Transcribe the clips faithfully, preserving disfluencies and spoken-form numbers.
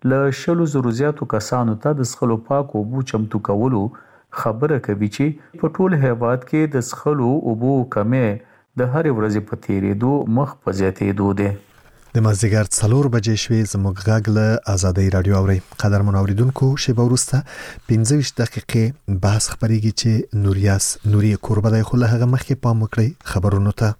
له شلو زرو زیاتو کسانو ته د څښلو پاکو اوبو چمتو کولو خبره کوي چې په ټول هیواد کې د څښلو اوبو کمې د هرې ورځې په تیریدو مخ په زیاتېدو دی. د مازدیګر څلور بجې شوې زموږ غږ له آزادۍ رادیو اوري. قدرمن اوریدونکو شیبه وروسته پنځه ویشت دقیقې بحث خبرېږي چې نوریاس نوري کوربه دی، خو له هغه مخکې پام وکړئ خبرونو ته.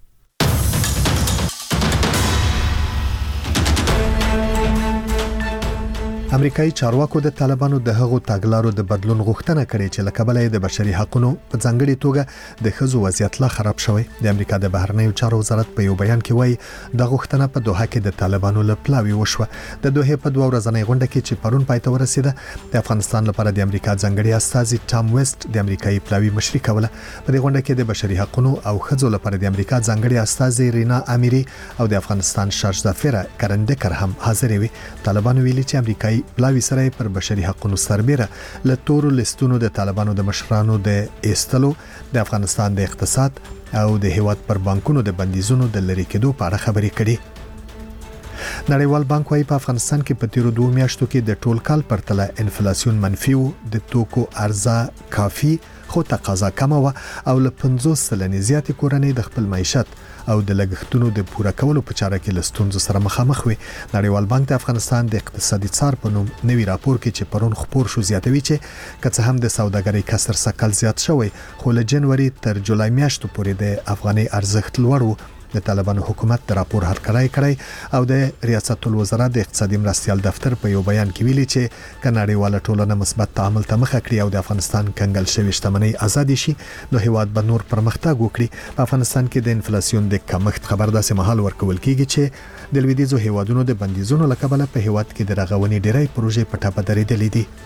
امریکایي چارواکو د طالبانو د هغو تګلارو د بدلون غوښتنه کړې چې له کبله د بشري حقوقو په ځانګړي توګه د ښځو وضعیت لا خراب شوی. د امریکا د بهرنیو چارو وزارت په یو بیان کې وایي د غوښتنه په دوحه کې د طالبانو له پلاوي وشوه. د دوحه په دوه ورځنۍ غونډه کې چې پرون پای ته ورسېده، د افغانستان لپاره د امریکا ځانګړي استازي ټام ویسټ د امریکایي پلاوي مشري کوله. په دې غونډه کې د بشري حقوقو او ښځو لپاره د امریکا ځانګړي استازي رینا امیری او د افغانستان شارجزافره کرندکر هم حاضر وي. طالبانو ویلي چې امریکایي پلاوي سره پر بشري حقوقو سربېره له تورو لیستونو د طالبانو د مشرانو د ایستلو، د افغانستان د اقتصاد او د هیواد پر بانکونو د بندیزونو د لری کېدو په اړه خبرې کړي. نړیوال بانک وايي په افغانستان کې په تیرو دوه میاشتو کې د ټول کال پرتله انفلیسیون منفي و، د توکو عرضه کافي خو تقاضا کم و او له پنځوس سلنې زیاتې کورنۍ د خپل معیشت او د لګښتونو د پوره کولو په چاره کې له ستونزو سره مخامخ وي. نړیوال بانک د افغانستان د اقتصادي څار په نوم نوی راپور کې چې پرون خپور شو زیاتوي چې که څه هم د سوداګرۍ کسر سکل زیات شوی، خو له جنوري تر جولای میاشتو پورې د افغاني ارزښت لوړ و. د طالبانو حکومت د راپور هرکلی کړی او د ریاست الوزرا د اقتصادي مرستیال دفتر په یو بیان کې ویلي چې که نړیواله ټولنه مثبت تعامل ته مخه کړي او د افغانستان کنګل شوی شتمنۍ آزاد شي، نو هیواد به نور پرمختګ وکړي. په افغانستان کې د انفلیسیون د کمښت خبر داسې مهال ورکول کیږي چې د لویدیځو هیوادونو د بندیزونو له کبله په هیواد کې د رغونې ډیری پروژې په ټاپه درېدلې دي.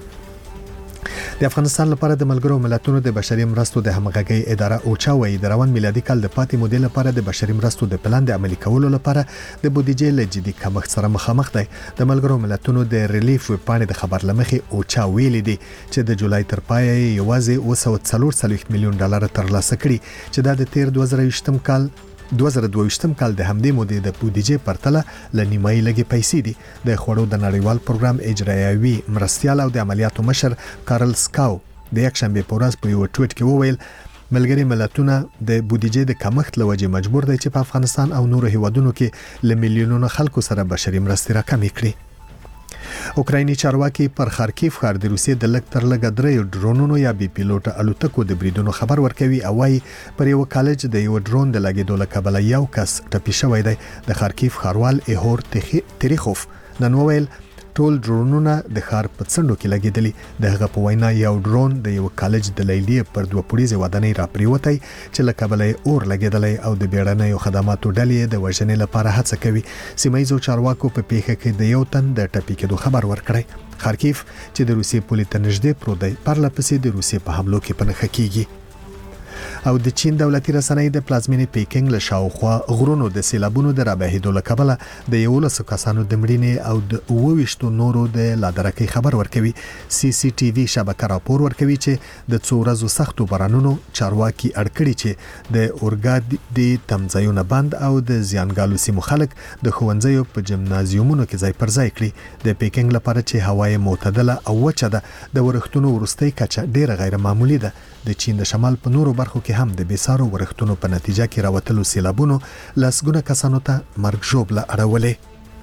د افغانستان لپاره د ملګرو ملتونو د بشري مرستو د همغږۍ اداره اوچا وایي د روان میلادي کال د پاتې مودې لپاره د بشري مرستو د پلان د عملي کولو لپاره د بودیجې له جدي کمښت سره مخامخ دی. د ملګرو ملتونو د ریلیف ویبپاڼې د خبر لمخې اوچا ویلي دی چې د جولای تر پایه یوازې اوه سوه څلور څلوېښت میلیون ډالر ترلاسه کړي چې دا د تیر دوه زره ویشتم کال دوه زره دوه ویشتم کال د همدې مودې د بودیجې پرتله ل نیمایي لګي پیسې دي. د خوړو د نړیوال پروګرام اجرایوي مرستیال او د عملیاتو مشر کارل سکاو د یک شنبه په ورځ په یو ټویټ کې وویل ملګري ملتونه د بودیجې د کمښت له وجې مجبور دي چې په افغانستان او نورو هیوادونو کې ل میلیونونو خلکو سره بشري مرستې راکمې کړي. اوکرایني چارواکي پر خارکیف ښار د روسیې د لږ تر لږه درې ډرونونو یا بي پیلوټ الوتکو د بریدونو خبر ورکوي او وايي پر یو کالج د یو ډرون د لګیدو له کبله یو کس ټپي شوی دی. د خارکیف ښاروال ایهور تریخوف نن وویل ټول ډرونونه د ښار په څنډو کې لګیدلي. د هغه په وینا یو ډرون د یو کالج د لیلیې پر دوه پوړیزې ودانۍ راپریوتی چې له کبله اور لګیدلی او د بیړنیو خدماتو ډلې د وژنې لپاره هڅه کوي. سیمایي چارواکو په پیښه کې د یو تن د ټپي کېدو خبر ورکړی. خارکیف چې د روسیې پولې ته نږدې پروت دی پرله پسې د روسیې په حملو کې په نښه کیږي. او د چین دولتي رسنۍ د پلازمینې پیکینګ له شاوخوا غرونو د سیلابونو د رابهېدو له کبله د یولسو کسانو د مړینې او د اوه ویشتو نورو د لادرکۍ خبر ورکوي. سی سی ټي وي شبکه راپور ورکوي چې د څو ورځو سختو بارانونو چارواکي اړ کړي چې د اورګاډي تمځایونه بند او د زیانګالو سیمو خلک د ښوونځیو په جمنازیومونو کې ځای پر ځای کړي. د پیکینګ لپاره چې هوای معتدله او وچه ده، د ورښتونو وروستۍ کچه ډیره غیر معمولی ده. د چین د شمال په نورو برخو کې هم د بیسارو ورښتونو په نتیجه کې راوتلو سیلابونو لسګونه کسانو ته مرګ ژوبله اړولې.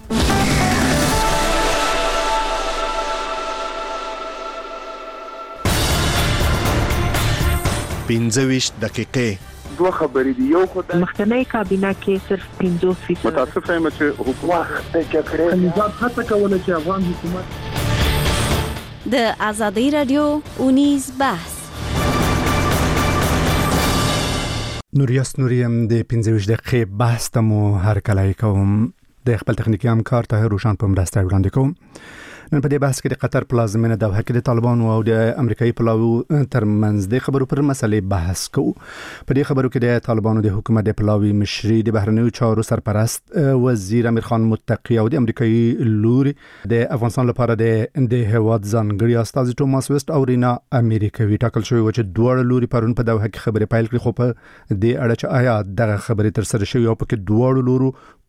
پنځه ویشت دقیقې دوه خبرې دي. یو خو د مخکنی کابینه کې صرف پنځوس فیصد متاسف یم چې حکومت د جګړې نظام هڅه کوله چې افغان حکومت د آزادۍ رادیو اونیز بحث نوریاس نوریم د پنځه ویشت دقیقې بحث ته مو هرکلی کوم. د خپل تخنیکي همکار طاهر روشن په مرسته وړاندې کوم. نن په دې بحث کې د قطر پلازمینه دوحه کې د طالبانو او د امریکایي پلاوي ترمنځ د خبرو پر مسلې بحث کوو. په دې خبرو کې د طالبانو د حکومت د پلاوي مشري د بهرنیو چارو سرپرست وزیر امیر خان متقی او د امریکایي لوري د افغانستان لپاره د د هواد ځانګړي استازي ټوماس ویسټ او رینا امیریکوي ټاکل شوی و چې دوه لوري پرون په دوحه کې خبرې پیل کړې، خو په دې اړه چې آیا دغه خبرې تر سره شوی او په کې دوه لورو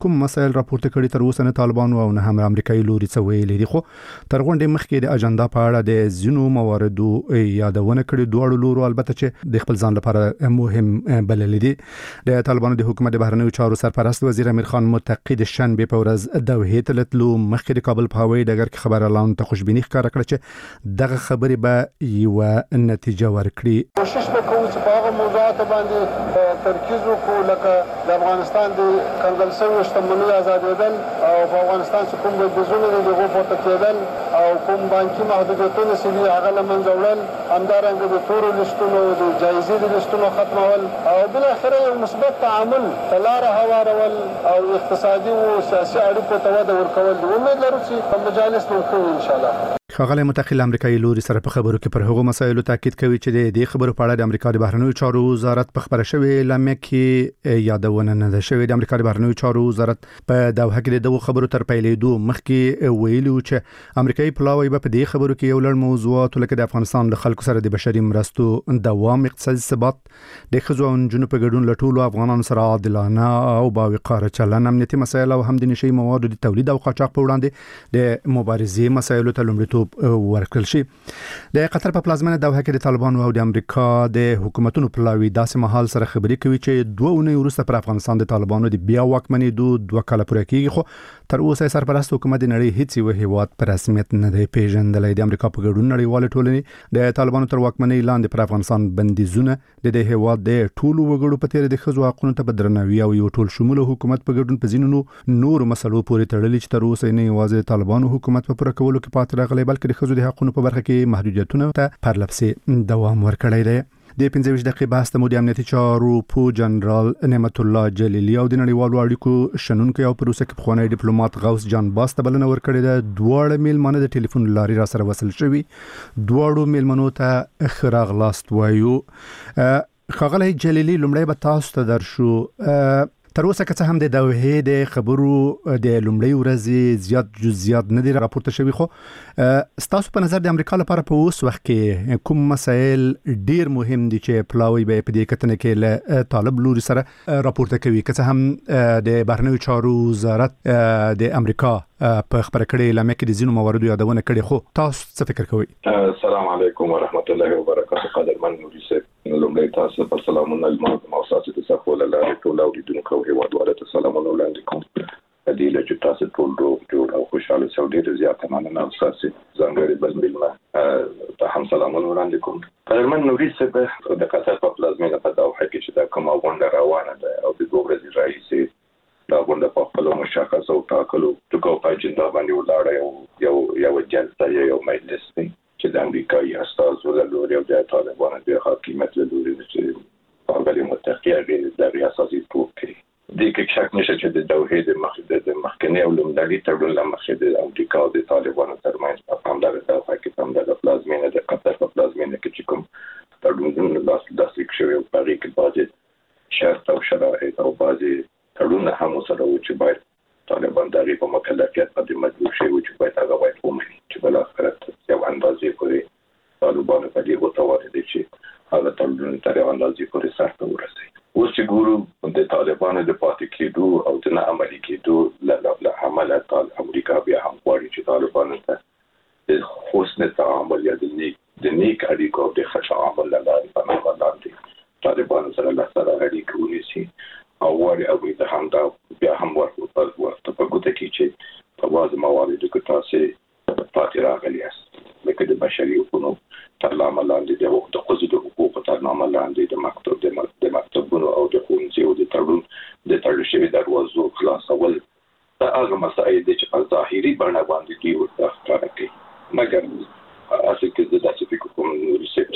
کوم مسایل راپورته کړي تر اوسه نه طالبان او نه هم امریکایي لوري څه ویلي دي، خو تر غونډې مخکې د اجنډا په اړه د ځینو مواردو یادونه کړې. دوه لورو البته چې د خپل ځان لپاره مهم بللې دي. د طالبانو د حکومت د بهرنیو چارو سرپرست وزیر امیر خان متقی د شنبې په ورځ دوحې ته لتلو مخکې د کابل په هوایي ډګر کې خبر اعلان ته خوشبیني ښکاره کړه چې دغه خبرې به یو نتیجه ورکړي. کوشش وکړو چې په هغه موضوعات باندې ترکیز وکړو لکه د افغانستان د کنګل شویو شتمنیو آزادېدل او په افغانستان چې کوم بندیزونه دي د هغو پورته کېدل او کوم بانکي محدودیتونه چې دي هغه له منځه وړل، همدارنګه د تورو لیستونو د جایزې د لیستونو ختمول او بالاخره یو مثبت تعامل ته لاره هوارول او اقتصادي او سیاسي اړیکو ته وده ورکول دي. امید لرو چې په مجالس کې وکړو انشاءالله. ښاغلی متقی امریکایي لوري سره په خبرو کې پر هغو مسایلو تاکید کوي چې د دې خبرو په اړه د امریکا د بهرنیو چارو وزارت په خبره شوې اعلامیه کې یادونه نه ده شوې. د امریکا د بهرنیو چارو وزارت په دوحه کې د دغو خبرو تر پیلېدو مخکې ویلي و چې امریکایي پلاوی به په دې خبرو کې یو لړ موضوعات لکه د افغانستان له خلکو سره د بشري مرستو دوام، اقتصادي ثبات، د ښځو او نجونو په ګډون له ټولو افغانانو سره عادلانه او باوقاره چلن، امنیتي مسایل او هم د نشي موادو د تولید او قاچاق په وړاندې د مبارزې مسایلو ته لومړیتوب ورکړل شي. د قطر په پلازمینه دوحه کې د طالبانو او د امریکا د حکومتونو پلاوی داسې مهال سره خبرې کوي چې دوه اونۍ وروسته پر افغانستان د طالبانو د بیا واکمنېدو دوه کاله پوره کېږي، خو تر اوسه سرپرست حکومت د نړۍ هیڅ یو هیواد په رسمیت نه دی پیژندلی. د امریکا په ګډون نړیوالې ټولنې د طالبانو تر واکمنۍ لاندې پر افغانستان بندیزونه د دې هیواد د ټولو وګړو په تېر د ښځو حقونو ته په درناوي او یو ټول شموله حکومت په ګډون په ځینو نورو مسلو پورې تړلي چې تر اوسه نه یوازې د طالبانو حکومت په پوره کولو کې پاتې راغلی بلکې د ښځو د حقونو په برخه کې محدودیتونه ته پرلپسې دوام ورکړی دی. د پنځه ویشت دقیقې بحث ته مو د امنیتي چارو پو جنرال نعمت الله جلیلی او د نړیوالو اړیکو شنونکی او په روسیه کې پخوانی ډیپلوماټ غوث جان باس ته بلنه ورکړې ده. دواړه میلمانه د ټلیفون له لارې را سره وصل شوي. دواړو میلمنو ته ښه راغلاست وایو. ښاغلی جلیلی، لومړی به تاسو ته درشو. تر اوسه که څه هم د دوحې د خبرو د لومړۍ ورځې زیات جزئیات نه دي راپورته شوي، خو ستاسو په نظر د امریکا لپاره په اوس وخت کې کوم مسایل ډیر مهم دي چې پلاوی به په دې کتنه کې له طالب لوري سره راپورته کوي؟ که څه هم د بهرنیو چارو وزارت د امریکا په خبره کړې اعلامیه کې د ځینو مواردو یادونه کړې، خو تاسو څه فکر کوئ؟ السلام علیکم ورحمت الله وبرکاته. قدرمن نوري صاحب، لومړی تاسو په سلامونه الماظم او تاسو د صفو له لارې ټول اوریدونکو او هیوادوالو ته سلامونه وړاندې کوم. د دې له چې تاسو ټول روغ جوړ او خوشاله سو ډېر زیات مننه او تاسو ځانګړي بل ملما ته هم سلامونه وړاندې کوم. قدرمن نوري صاحب، د قطر په پلازمینه په دوحه کې چې دا کومه غونډه روانه ده او د دوه ورځې راهیسې دا غونډه په خپل مشخصو ټاکلو ټکو په اجنډا باندې ولاړه یو یو یو جلسه یو مجلس دی چې د امریکایي استازو له لوري او د طالبانو د حکومت له لوري چې هغه متقی غیر د ریاستي ټوکې د کې شک نشته چې د دوحې د مخدد مخکنی او لومړی تړون له مخې د امریکا او د طالبانو ترمنځ په همدغه دوحه کې په همدغه پلازمینه د قطر په پلازمینه کې چې کوم تړون لاس لاسلیک شوی او په هغې کې بعضې شرط او شرایط او بعضې تړونونه هم سره و چې باید طالبان د هغې په مکلفیت باندې مجبور شوي و چې باید هغه باید ومني چې بالاخره یو اندازې پورې طالبانو په دې وتوانېدل دی چې هغه تړونونه تر یو اندازې پورې سرته ورسوي. اوس چې ګورو د طالبانو د پاتې کېدو او د نه عملي کېدو له امله امریکا بیا هم غواړي چې طالبانو ته د حسن تعامل یا د نیک د نیک اړیکو او د ښه تعامل له لارې په نامه لاندې طالبانو سره له سره اړیکې ونیسي او غواړي هغوی ته همدا بیا هم ورته په ګوته کړي چې په بعضې مواردو کې تاسې پاتې راغلي یاست، لکه د بشري حقونو تر نامه لاندې د ښځو د حقوقو تر نامه لاندې د مکتب د مکتبونو او د ښوونځیو د تړون د تړل شوي دروازو خلاصول. دا هغه مسایل دي چې په ظاهري بڼه باندې دوی ورته ښکاره کوي، مګر اصل کې زه داسې فکر کوم نوري صاحب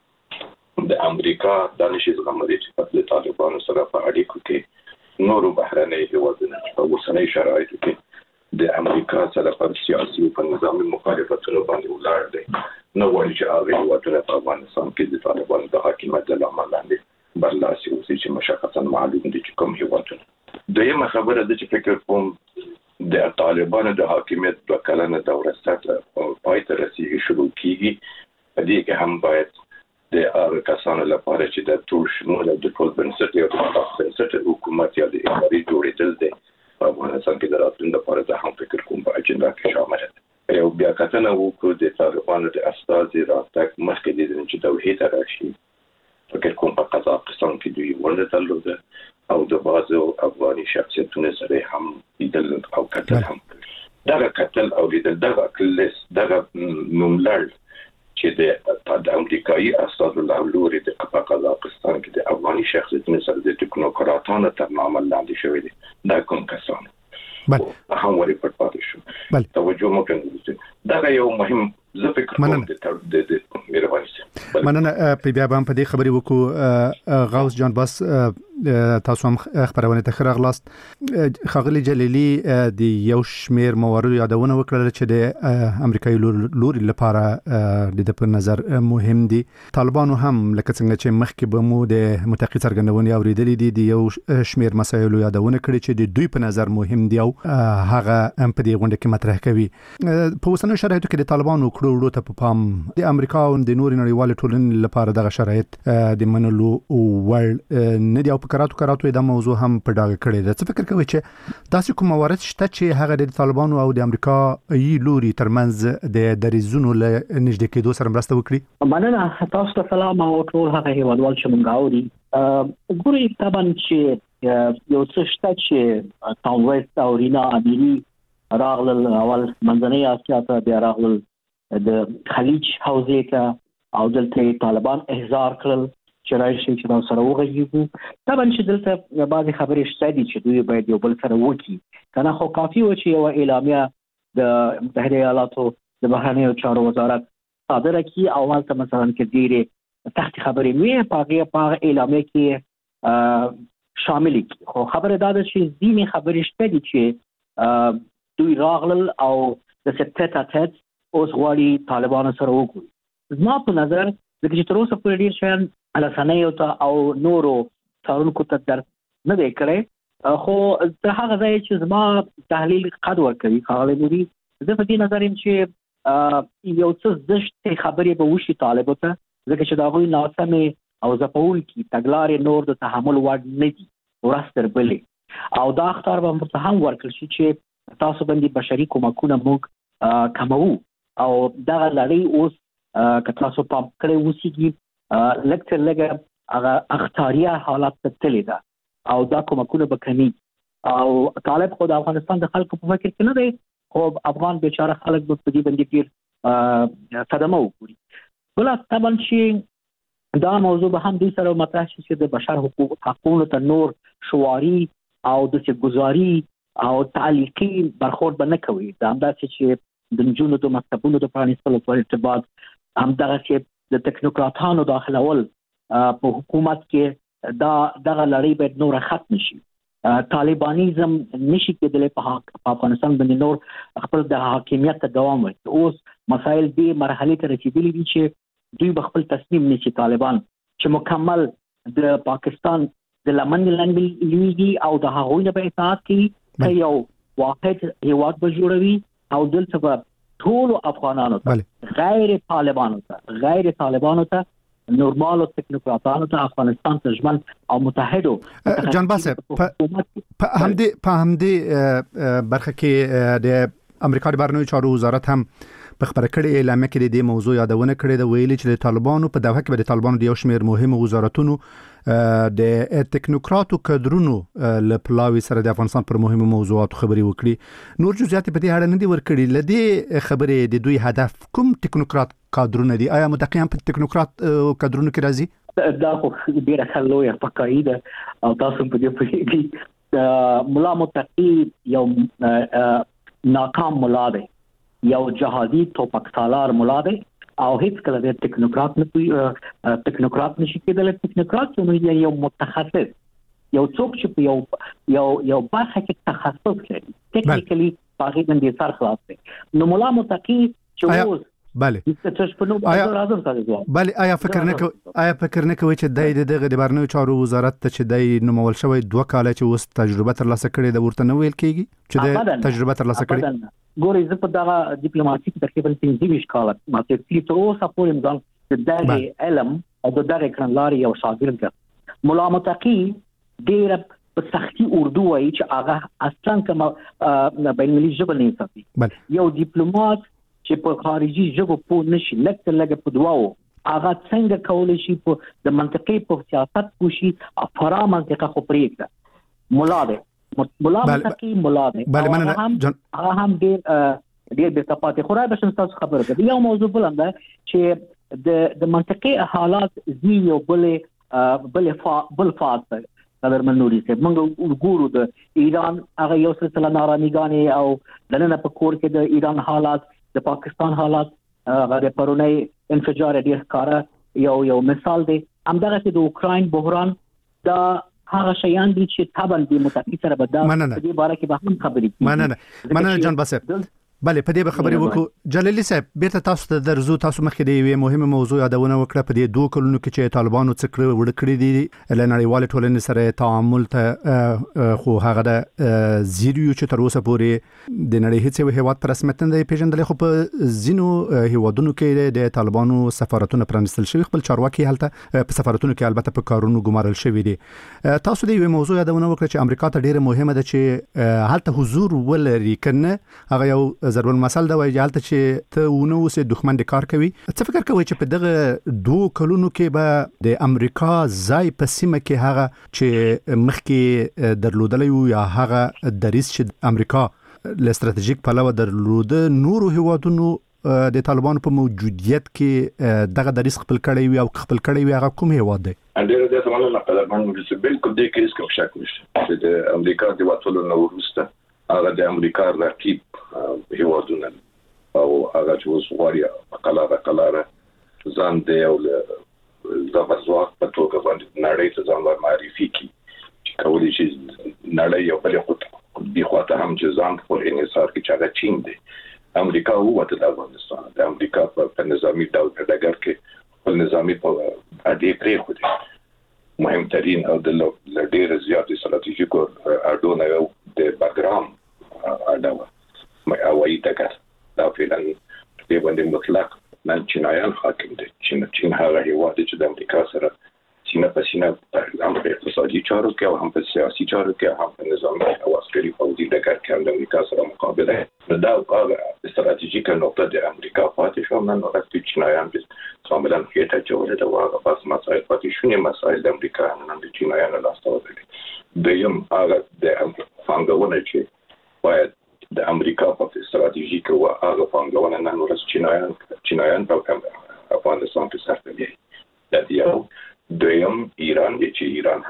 چې د امریکا دا نشي زغملی چې د طالبانو سره په اړیکو کې نورو بهرنیو هېوادونو په اوسنیو شرایطو کې د امریکا سره په سیاسي او په نظامي مخالفتونو باندې ولاړ دی. نه غواړي چې هغه هېوادونه په افغانستان کې د طالبانو د حاکمیت له امله لاندې برلاسي اوسي چې مشخصا معلوم دي چې کوم هېوادونه. دویمه خبره ده چې فکر کوم د طالبانو د حاکمیت دوه کلنه دوره سره پای ته رسېږي شروع کېږي. په دې کې هم باید د هغه کسانو لپاره چې د ټول شمول او د ټول بنسټ یا د بنسټ حکومت یا د ادارې جوړېدل دی په د راتلونکي لپاره زه هم فکر کوم په اجنډا کې شامل ده. یو بیا کتنه وکړو د طالبانو د استازي راتګ مخکې د چې توحید راشي فکر کوم په قزاقستان کې دوی ورته درلوده او د بازو افغاني شخصیتونو سره هم لیدل او کتل هم دغه کتل او لیدل دغه کلس دغه نوملړ چې د امریکایي استازو لوري د قزاقستان کې د افغاني شخصیتونو سره د ټکنوکراتانو تر نامه لاندې شوی دي دا کوم کسان بله هم ورې پټ پاتې شو بله توجه مو کړئ دا یو مهم زه فکر کوم د د مهرباني مننه په بیا باندې په دې خبرې وکړو غوث جان بس تاسو هم خبرونه ته خراغلاست خغلی جلیلی د یو شمیر موارد یادونه وکړل چې د امریکایي لوري لپاره د په نظر مهم دي طالبانو هم لکه څنګه چې مخکې به مو د متقی څرګندونې اوریدلې دي د یو شمیر مسایل یادونه کړي چې د دوی په نظر مهم دي او هغه هم په دې غونډه کې مطرح کوي په اوسنیو شرایطو کې د طالبانو کړو وړو ته په پام د امریکا او د نوري نړیوال ټولنې لپاره دغه شرایط د منلو وړ نه دی او په کراتو کراتو دا موضوع هم په ډاګه کړی ده. څه فکر کوي چې تاسو کوم موارد شته چې هغه د طالبانو او د امریکا ای لوري ترمنځ د دریزونو له نږدې کېدو سره مرسته وکړي؟ مننه تاسو ته سلام او ټول هغه هیوادوال چې مونږ اوري ګوري طبعا چې یو څه شته چې ټاون ویسټ او رینا اميري راغلل اول منځنۍ اسیا ته بیا راغلل د خلیج حوزې ته او دلته طالبان احضار کړل چې راشي چې دا سره وغږیږو طبعا چې دلته بعضی خبرې شته دي چې دوی باید یو بل سره وکړي کنه خو کافي و چې یو اعلامیه د متحده ایالاتو د بهرنیو چارو وزارت صادره کړي او هلته مثلا کې ډېرې تحت خبرې وي په هغه اعلامیه کې شامل کړي خو خبره دا ده چې ځینې خبرې شته دي چې دوی راغلل او د سپټا تت اوس غواړي طالبانو سره وګوري زما په نظر د چې تر اوسه پورې ډېر شیان الاسانیو ته او نورو څارونکو ته در نه دی کړی خو تر هغه ځای چې زما تحلیل قد ورکوي ښاغلی نوري زه په دې نظر یم چې یو څه زشتې خبرې به وشي طالبو ته ځکه چې د هغوی ناسمې او ځپونکي تګلارې نور د تحمل وړ نه دي ورځ تر بلې او دا اخطار به ورته هم ورکړل شي چې تاسو باندې بشري کومکونه موږ کموو او دغه لړۍ اوس که تاسو پام کړی اوسېږي لږ تر لږه هغه اختاریه حالات ته تللی ده او دا کومکونه به کمیږي او طالب خو د افغانستان د خلکو په فکر کې نه دی خو افغان بیچاره خلک به په دې باندې ډېر صدمه وګوري. بله طبعا چې دا موضوع به هم دوی سره مطرح شي چې د بشر حقوق حقونو ته نور شواري او داسې ګزاري او تعلیقي برخورد به نه کوي دا همداسې چې د نجونو د مکتبونو د پرانیستلو په ارتباط همدغه چې د ټکنوکراتانو داخلول په حکومت کې دا دغه لړۍ باید نور ختم شي. طالبانیزم نشي کېدلی په افغانستان باندې نور خپل د حاکمیت ته دوام ورکړي. اوس مسایل دې مرحلې ته رسیدلي دي چې دوی به خپل تصمیم نیسي طالبان چې مکمل د پاکستان د لمن لاندې لویږي او د هغوی نه به اطاعت کوي که یو واحد هیواد به جوړوي او دلته به ټول افغانانو ته غیر طالبانو ته غیر طالبانو ته نورمالو ټکنوکراتانو ته افغانستان ته ژمن او متحدو جان باسه په همدې په همدې برخه کې د امریکا د بهرنیو چارو وزارت هم په خبره کړې اعلامیه کې د دې موضوع یادونه کړې ده ویلي چې د طالبانو په دوحه کې د طالبانو د یو شمېر مهم وزارتونو د ټکنوکراتو کډرونو له پلاوي سره د افغانستان پر مهمو موضوعاتو خبرې وکړي. نور جزئیات په دې اړه نه دي ورکړي. لدې خبرې د دوی هدف کوم ټکنوکرات کادرونه دي؟ آیا متقیان په ټکنوکرات کادرونو کې راځي؟ دا خو ډیره ښه لویه پکایي ده او تاسو په دې پوهیږئ ملا متقي یو ناکام ملا دی یو جهادي توپک سالار ملا دی او هیڅ کله د ټکنوکرات نه کوي ټکنوکرات نشي کېدلی. ټکنوکرات چې یو متخصص یو څوک چې په یو یو یو برخه کې تخصص لري ټکنیکلی هغه باندې سر خلاص دی. نو ملا متقي چې اوس بله آیا بله آیا فکر نه کوي آیا فکر نه کوي چې د دغه د بهرنیو چارو وزارت ته چې د نومول شوی دوه کاله چې اوس تجربه ترلاسه کړې د ورته نه ویل کېږي چې د تجربه ترلاسه کړې؟ ګورې زه په دغه ډیپلوماسي کې تقریبا پنځه ویشت کاله ما تېر تر اوسه پورې ځان د دغه علم او د دغه کړنلارې یو شاګرد یم. ملا متقي ډېره په سختي اردو وایي چې هغه اصلا کوم بین المللي ژبه نه ساتي. یو ډیپلوماټ چې په خارجي ژبه پوه نشي لکه لګه په دواو هغه څنګه کولای شي په د منطقې په سیاست کوشي افرا منطقه خو پرېږده مولا ده مولا منطقي مولا ده هغه هم هغه هم ډېر ډېر د صفات خو را به شم تاسو خبره کوي. یو موضوع بل ده چې د د منطقې حالات زی یو بل بل فا بل فاز قدر منوري صاحب موږ ګورو د ایران هغه یو سلسله نارامیګانې او دنه په کور کې د ایران حالات د پاکستان حالات هغه د پرونی انفجار ډیر ښکارا یو یو مثال دی. همدغه چې د اوکراین بحران دا هغه شیان دي چې تابل دي متفق سره به دا په دې باره کې به هم خبرې کوي. مننه مننه جان باسف. بله په دې به خبرې وکړو. جلالي صاحب بیرته تاسو ته درځو. تاسو مخکې د یوې مهمه موضوع یادونه وکړه په دې دوه کلونو کې چې طالبانو څه کړی وړ کړی دي له نړیوال ټولنې سره تعامل ته خو هغه د زیریو چې تر اوسه پورې د نړۍ هیڅ یو هیواد پر رسمیت نه پیژندل خو په ځینو هیوادونو کې د طالبانو سفارتونه پرانستل شوي خپل چارواکي هلته په سفارتونو کې البته په کارونو ګمارل شوي دي. تاسو د یوې موضوع یادونه وکړه چې امریکا ته ډیره مهمه ده چې هلته حضور ولري کنه هغه یو ضرب المثل دا وایي حالت چې ته ونه اوسې دښمن د کار کوي. څه فکر کوي چې په دغه دوه کلونو کې به د امریکا ځای په سیمه کې هغه چې مخکې درلودلی و یا هغه دریځ چې امریکا له ستراتیژیک پلوه درلوده نورو هیوادونو د طالبانو په موجودیت کې دغه دریځ خپل کړی وي او خپل کړی وي هغه کوم هیواد دی؟ ډېر د زمانه نه طالبان چې بالکل د کیس کوم شک نشته چې د امریکا د وټولو نو ورسته هغه د امریکا رقیب هیوادونه او هغه چې اوس غواړي قلاره قلاره ځان دی او د ځواک په توګه باندې نړۍ ته ځان معرفي کړي چې کولی شي نړۍ یو بل خو دی خواته هم چې ځان په انحصار کې چاغه چین دی. امریکا وته د افغانستان د امریکا په نظامی ډول ډګر کې په نظامی په اړې پرې خو دی مهمترین او د لډیر زیاتې ستراتیژیکو اډونه یو د باګرام اډاوه مې اوایي ډګر دا فعلاً په باندې مطلق نن چینایان حاکم دي. چین چین هغه هیواد چې د امریکا سره سینه په سینه هم په اقتصادي چارو کې او هم په سیاسي چارو کې هم په نظامي او عسکري فوجي ډګر کې د امریکا سره مقابله ده. دا هغه ستراتیژیکه نقطه د امریکا پاتې شو نن ورته چینایان کاملا هیته جوړه ده واغه بس مسایل پاتې شونه مسایل د امریکا نن د چینایانو لاسته ورغلي. دویم هغه د فانګونه چې باید د امریکا په ستراتیژیک او هغه فانګونه نن ورځ چینایان چینایان په افغانستان کې سره دي. د یو دویم ایران دی چې ایران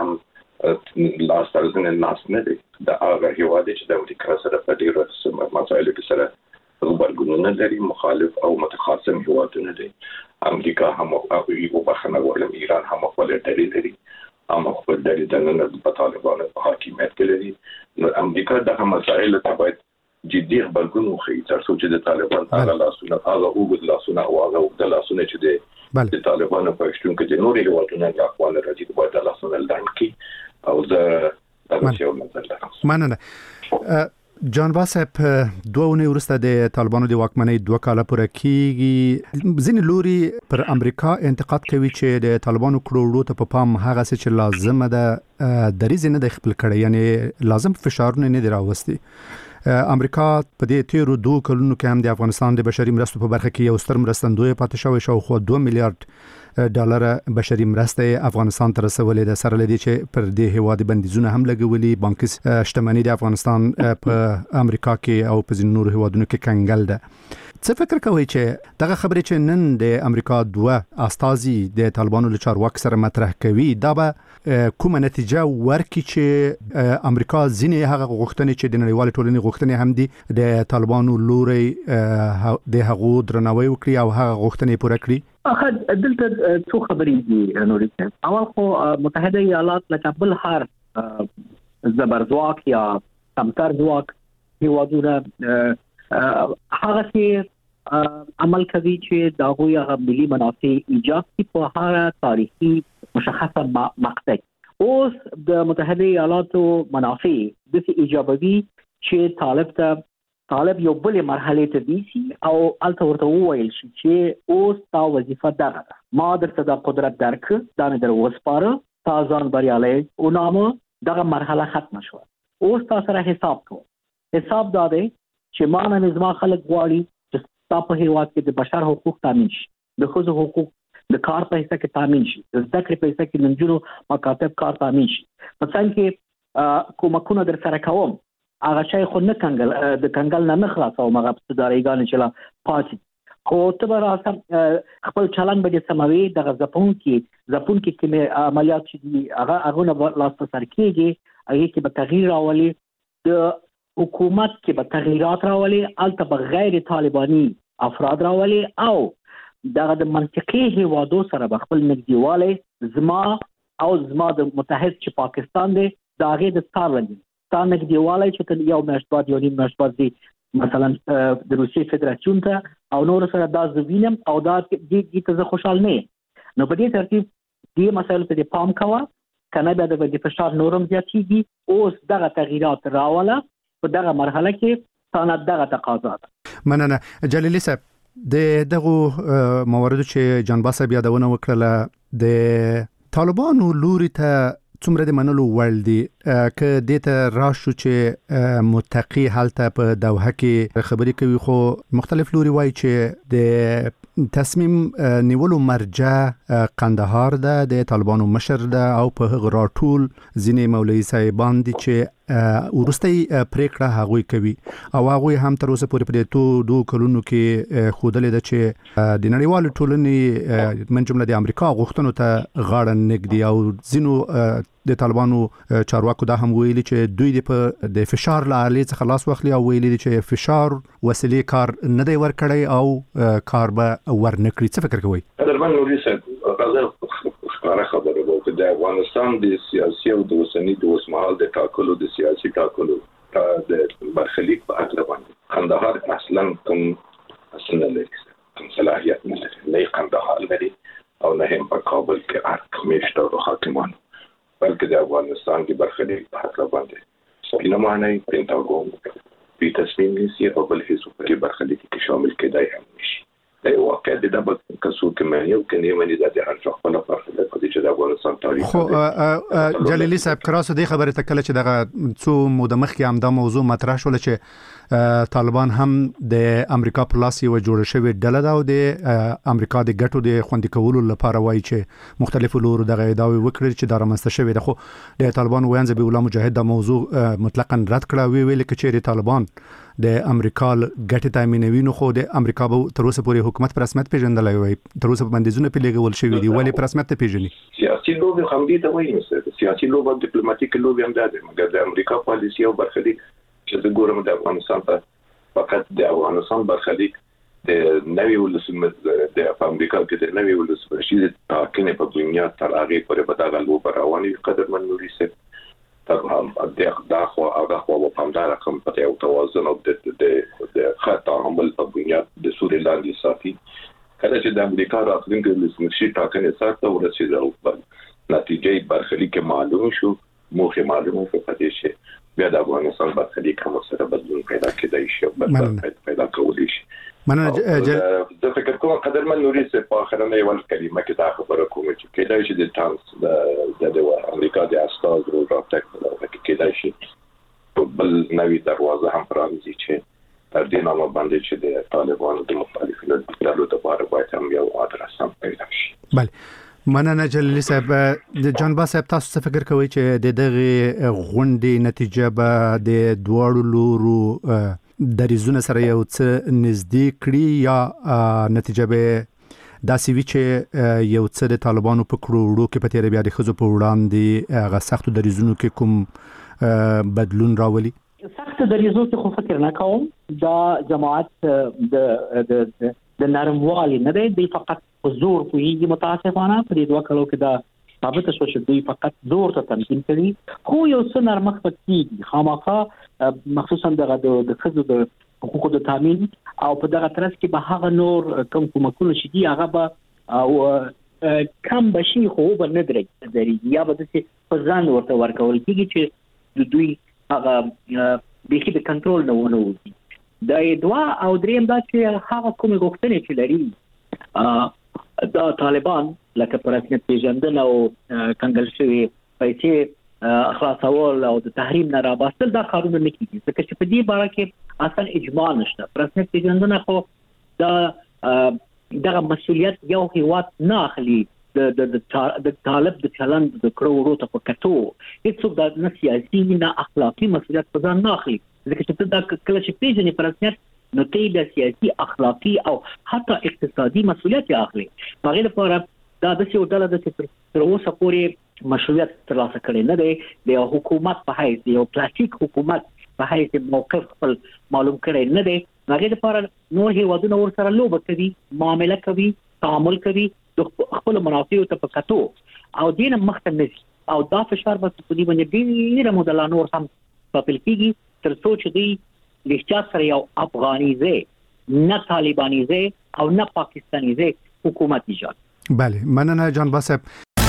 هم لاس ترزن الناس نه دی د هغه هیواد چې د امریکا سره په ډیرو مسایلو کې سره خبرګونونه لري مخالف او متخاصم هیوادونه دي. امریکا هم او یو بخنه ولې ایران هم خپل ډلې لري هم خپل ډلې د نن په طالبانو په حاکمیت کې لري. نو امریکا دغه مسایل ته باید جدي خبرګون وخی تر څو چې د طالبان هغه لاسونه هغه وګد لاسونه او هغه وګد لاسونه چې د د طالبانو په شتون کې د نوري هیوادونو د اقوال راځي د باید لاسونه لاندې کی او د هغه یو مثلا مننه. جان باسپ دوه ونې ورسته د طالبانو د واکمنۍ دوه کاله پوره کیږي. ځینې لوري پر امریکا انتقاد کوي چې د طالبانو کړوړو ته په پام هغه څه چې لازم ده دریځ نه د خپل کړي یعنی لازم فشارونه نه دی راوستي. امریکا په دې تیرو دوه کلونو کې هم د افغانستان د بشري مرستو په برخه کې یو ستر مرستندوی پاتې شوی شو خو دوه میلیارډ ډالر بشري مرسته افغانستان ته رسولې ده سره لدی چې پر دې هواد بندیزونه هم لګولي. بانکي شتمنۍ د افغانستان په امریکا کې او په ځینو نورو هوادونو کې کنګل ده. څه فکر کوي چې دغه خبرې چې نن د امریکا دوه استازي د طالبانو له چارواکو سره مطرح کوي دا به کومه نتیجه ورکړي چې امریکا ځینې هغه غوښتنې چې د نړیوال ټولنې غوښتنې هم دي د طالبانو لوري د هغو درناوی وکړي او هغه غوښتنې پوره کړي؟ اخر دلته څو خبرې دي نوري صاحب. اول خو متحده ایالات لکه بل هر زبرځواک یا کمتر ځواک هیوادونه هغه چې عمل کوي چې دا هغه هغه ملي منافع ایجاد کی په هغه تاریخي مشخصه مقطع. اوس د متحده ایالاتو منافع د ایجابوي چې طالب ته طالب یو بل مرحله ته دیسي او الته ورته وویل شي چې اوس تا وظیفه دغه ما درته د قدرت درک دا نه در وسپاره تا ځان بریالي او نامه دغه مرحله ختم شو. اوس تاسو سره حساب کوو. حساب دا دی چې ما نه زما خلک غواړي چې تاسو په هیواد کې د بشر حقوق تامین شي، د ښځو حقوق د کار په حصہ کې تامین شي، د زده کړې په حصہ کې نجونو مکاتب کار تامین شي. په څنګه کې کومکونه در سره کوم هغه شای خو نه کنګل د کنګل نه نه خلاصو مغه په دارایګان چې لا پاتې خو ته به راځم خپل چلن به سموي د غزپون کې زپون کې کې عملیات چې هغه هغه نه لاس په سر کېږي هغه کې به تغییر راولي، د حکومت کې به تغییرات راولي، البته به غیر طالبانی افراد راولي او دغه د منطقي هیوادو سره به خپل نږدېوالی زما او زما د متحد چې پاکستان دی د هغې د تار لګي تا نږدېوالی چې ته یو میاشت بعد یو نیم میاشت بعد دی مثلا د روسیې فدراسیون ته او نور سره دا زه وینم او دا دې ته زه خوشحال نه یم. نو په دې ترتیب دې مسایلو ته دې پام کوه که نه بیا د فشار نورم زیاتېږي. اوس دغه تغییرات راوله په دغه مرحله کې سند دغه تقاضا ده. مننه جلیلي صاحب. د دغه مواردو چې جان باسه بیا دونه وکړه د طالبانو لوري ته څومره د منلو وړ دي که دې ته راشو چې متقي هلته په دوحه کې خبرې کوي خو مختلف لوري وایي چې د تصمیم نیولو مرجع قندهار ده د طالبانو مشر ده او په هغه راټول ځینې مولوي صاحبان دي چې ورستۍ پریکړه هغوی کوي او هغوی هم تر اوسه پورې په دې تو دوه کلونو کې ښودلې ده چې د نړیوالو ټولنې من جمله د امریکا غوښتنو ته غاړه نږدي او ځینو د طالبانو چارواکو دا هم ویلي چې دوی د د فشار له آلې څخه لاس واخلي او ویلي چې فشار وسیلې کار نه دی ورکړی او کار به ورنکړي. څه فکر کوئ؟ درمن نوري صاحب غزه خبره وو چې د افغانستان د سیاسي او د وسنی د وسمحال د ټاکلو د سیاسي ټاکلو د برخلیک په اړه باندې قندهار اصلا کوم اصلا لري کوم صلاحیت نه لري، نه قندهار لري او نه هم په کابل کې ارکمیشت او حاکمان بلکې د افغانستان کې برخلیک په اړه باندې سپینه معنی پینټاګون په تصمیم نیسي او بل هیڅ په برخلیک کې شامل کېدای هم نشي. دا واقع د دبل کسو کې مې یو کې نه مني د هر څه خپل فرصت په دې چې د افغانستان تاریخ خو جلیلي صاحب کراسو دې خبره تکله چې دغه څو موده مخکې هم دا موضوع مطرح شول چې طالبان هم د امریکا په لاس یو جوړ شوی ډله ده او د امریکا د ګټو د خوندي کولو لپاره وایي چې مختلفو لورو دغه ادعاوې وکړي چې دا رامنځته شوی ده. خو د طالبان ویان ذبیح الله مجاهد دا موضوع مطلقاً رد کړه، وی ویل چې طالبان د امریکا ګټې تامینوي نو خو د امریکا به تر اوسه پورې حکومت په رسمیت پیژندلی وي، تر اوسه بندیزونه پرې لګول شوي دي، ولې په رسمیت پیژني؟ سیاسي لوبې هم دي ته وایي نو سیاسي لوبه ډیپلوماټیک لوبې هم ده، مګر د امریکا پالیسي او برخلیک چې زه ګورم د افغانستان په فقط د افغانستان برخلیک د نوي ولسمت د امریکا کې د نوي ولسمشي ټاکنې په بنیاد تر هغې پورې به دغه لوبه روانه وي. قدرمن نوري صاحب طبعا د خو هغه خو په همدار رقم په یو توازن او د د خطا عمل په بنیاد د سوري لاندې ساتي. کله چې د امریکا راتلونکي ولسمشي ټاکنې سره ورسېدل او نتیجې برخلیک معلوم شو، موخه معلومه شو، پدې شي بیا د افغانستان برخلیک هم سره بدلون پیدا کېدای شي او بدلون پیدا کولی شي. مننه د فکر کوم قدرمن نوري صاحب په اخرنه یو کلمه کې دا خبره کوم چې کېدای شي د تانس د د امریکا د استاد او راټک د کېدای شي بل نوې دروازه هم پرانیزي چې تر دې نامه باندې چې د طالبانو د مخالفینو د لارو لپاره باید هم یو ادرس هم پیدا شي. بله مننه جلیلي صاحب. د جان با صاحب تاسو څه فکر کوئ چې د دغه غونډې نتیجه به د دواړو لورو دریزونه سره یو څه نږدې کړي یا نتیجه به داسې وي چې یو څه د طالبانو په کړو کې په تیر بیا د ښځو په وړاندې هغه سختو دریزونو کې کوم بدلون راولي؟ سختو دریزو کې خو فکر نه کوم، دا جماعت د د د نرموالي نه دی، دی فقط په زور کوي. متاسفانه په دې دوه کلو کې دا ثابت شو چې دوی فقط زور ته تمکین کوي، خو یو څه نرمښت پکې خامخا مخصوصا دغه د ښځو د حقوقو د تامین او په دغه ترڅ کې به هغه نور کوم کومکونه چې دي هغه به او کم بشي خو به نه درېږي یا به داسې په ځان ورته ورکول کېږي چې د دوی هغه بیخي د کنټرول نه ونه وځي. دا دوه او دریم دا چې هغه کومې غوښتنې چې لري دا طالبان لکه په رسمیت پیژندنه او کنګل شوي پیسې خلاصول او د تحریم نه راباستل دا کارونه نه کیږي ځکه چې په دې باره کې اصلا اجماع نشته. پرسنټ پیژندنه خو دا دغه مسولیت یو هیواد نه اخلي د د د طالب د چلند د کړو وروته په کتو هیڅوک د نه سیاسي نه اخلاقي مسولیت په ځان نه اخلي ځکه چې دا کله چې پیژنې پرسنټ نو ته د سیاسي اخلاقي او حتی اقتصادي مسولیت اخلي. هغه لپاره دا د څه ډول د تر اوسه پورې مشروعیت ترلاسه کړي نه دی د حکومت په حیث یو کلاسیک حکومت په حیث موقف خپل معلوم کړي نه دی. هغه لپاره نور هیوادونه ورسره لوبه کوي، معامله کوي، تعامل کوي د خپل منافعو ته په کتو او دین مخته نه او دا فشار به په دې باندې ډیره موده نور هم خپل کیږي تر څو چې دی لښچا سره یو افغانیزه نه طالبانیزه او نه پاکستانیزه حکومت ایجاد. بله مننه جان باسب.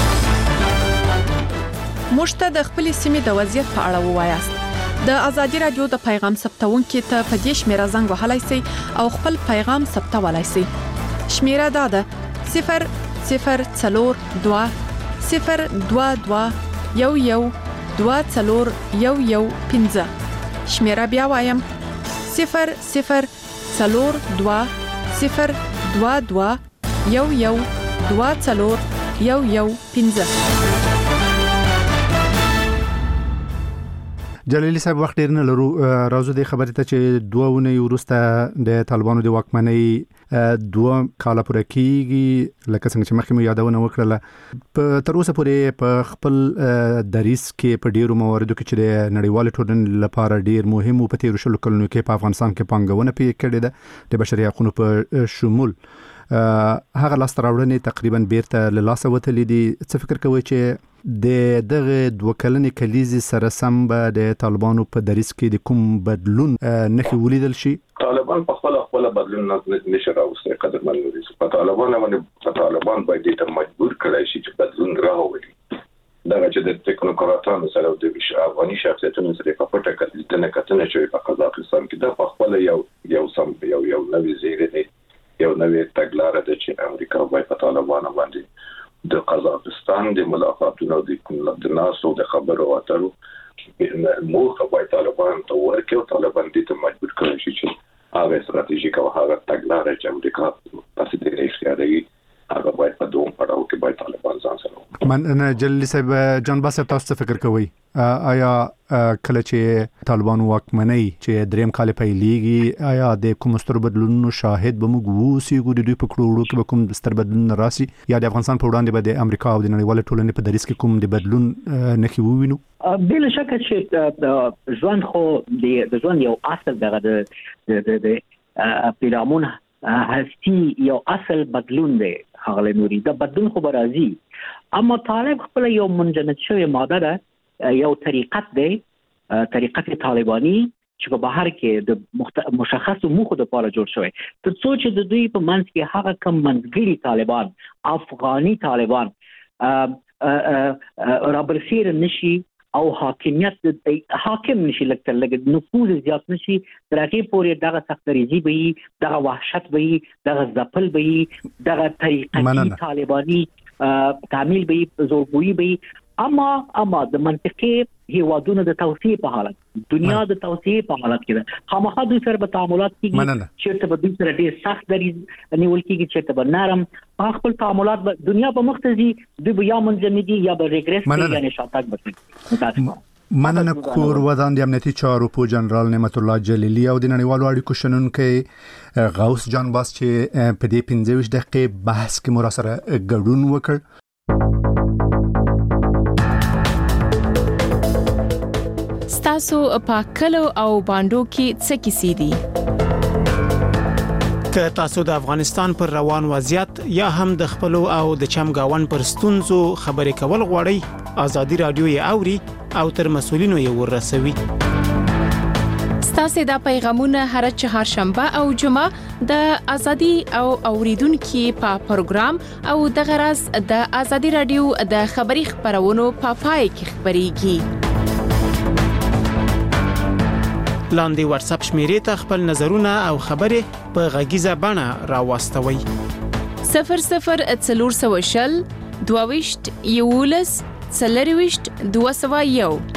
مشته د خپل سیمې د وضعیت په اړه ووایاست. د ازادي رادیو د پیغام ثبتونکو ته په دې شمیره زنګ وهلای شئ او خپل پیغام ثبتولای شئ. شمیره دا ده صفر صفر څلور دوه صفر دوه دوه یو یو دوه څلور یو یو پنځه. شمیره بیا وایم صفر صفر څلور دوه صفر دوه دوه یو یو دوه څلور یو یو پنځه. جلالی صاحب وخت ډیر نه لرو، راځو د خبرې ته چې دوه ونې وروسته د طالبانو د واکمنۍ دوه کال پوره کیږي لکه څنګه چې مخکې مو یادونه وکړه. په تر اوسه پورې په خپل دریس کې په ډیرو مواردو کې چې د نړیوال ټولنې لپاره ډیر مهم او په تیر شلو کلونو کې په افغانستان کې پانګونه پی کړې ده د بشري حقوقو په شمول هغه لاس راوړنې تقریبا بیرته له لاسه وتلې دي. څه فکر کوئ چې د دغه دوه کلنې کلیزې سره سم به د طالبانو په دریس کې د کوم بدلون نښې ولیدل شي؟ طالبان په خپل خپل بدلون نه نشي راوستي قدر من لري. په طالبان باندې طالبان باید ته مجبور کړي شي چې بدلون راوړي. دا چې د ټیکنوکراتانو سره د افغاني شخصیتونو سره په پټه کې د نه کتنې شوی په قزاقستان کې دا په خپل یو یو سم یو یو نوې زیری دی، یو نوې تګلاره ده چې امریکا وايي په طالبانو باندې د قزاقستان د ملاقاتونو د ناسو د خبرو اترو مو خپل طالبان ته ورکه طالبان دې ته مجبور کړي چې هغه ستراتیژیک او هغه تګلاره چې امریکا تاسو دې اختیاري هغه باید په دوه پړاو کې باید طالبان ځان سره. من جللی صاحب جان باسب تاسو فکر کوئ آیا کله چې طالبانو واکمنۍ چې دریم کال پیلېږي آیا د کوم ستر بدلونونو شاهد به موږ ووسیږو د دوی په کړو کې به کوم ستر بدلون راسي یا د افغانستان په وړاندې به د امریکا او د نړیوال ټولنې په دریس کې کوم د بدلون نښې ووینو؟ بلا شک چې ژوند خو د ژوند یو اصل دغه د د پیرامون هستی یو اصل بدلون دی هغه نوري د بدلون خو راځي اما طالب خپل یو منجمد شوی ماده ده یو طریقت دی طریقت طالبانی چې په بهر کې د مخت... مشخص موخو د لپاره جوړ شوی تر څو چې د دوی په منځ کې هغه کم منځګړي طالبان افغاني طالبان رابرسیر نشي او حاکمیت حاکم نشي لکه لګ نفوذ زیات نشي ترکه پورې دغه سختریزي به دغه وحشت به دغه ځپل به دغه طریقې طالبانی تعمیل به زورګویي به اما اما د منطقي هیوادونو د توسعه په حالت دنیا د توسعه په حالت کې خامخا دوی سره به تعاملات کیږي چې به دوی سره ډېر سخت دریز نیول کیږي چې به نرم خپل تعاملات دنیا په مختزي دوی به یا منځمدي یا به ریګریس یعنی شاتګ بسي. مننه کور ودان د امنیتي چارو په جنرال نعمت الله جلیلی او د نړیوالو اړیکو شنونکو غوث جان باس چې په دې پنځه ویشت دقیقې بحث کې مو سره ګډون وکړ. تاسو په کلو او باندو کې څه کیسې دي؟ که تاسو د افغانستان پر روان وضعیت یا هم د خپل او د چمګاون پر ستونزو خبرې کول غواړئ ازادي رادیو یې اوري او تر مسولینو یې ورسوي. ستاسو د پیغامونه هر چهارشنبه او جمعه د ازادي او اوریدونکو په پروګرام او د غرض د ازادي رادیو د خبري خبرونو په پای کې خبريږي. لاندې واتس اپ شمیرې ته خپل نظرونه او خبرې په غږیزه بڼه راوستوئ. صفر صفر څلور سوه شل دوه ویشت یولس څلرويشت دوه سوه یو